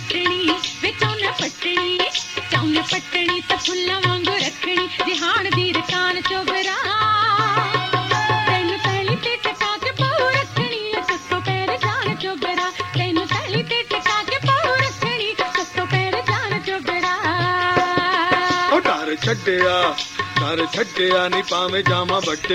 ਪੱਟਣੀ ਵਿਚੋਂ ਪੱਟਣੀ ਚੌਨ ਪੱਟਣੀ ਤੇ ਫੁੱਲਾਂ ਵਾਂਗੂ ਰੱਖਣੀ ਜਿਹਾਨ ਦੀ ਰਕਾਨ ਚੋਬਰਾ ਤੈਨੂੰ ਪਹਿਲੀ ਤੇ ਟਕਾ ਕੇ ਪਾਉ ਰੱਖਣੀ ਸੱਸੋ ਪੈਰ ਜਾਣ ਚੋਬਰਾ ਤੈਨੂੰ ਪਹਿਲੀ ਤੇ ਟਕਾ ਕੇ ਪਾਉ ਰੱਖਣੀ ਸੱਸੋ ਪੈਰ ਜਾਣ ਚੋਬਰਾ ਉਹ ਡਰ ਛੱਡਿਆ ਨੀ ਭਾਵੇਂ ਜਾਵਾਂ ਵੱਡੇ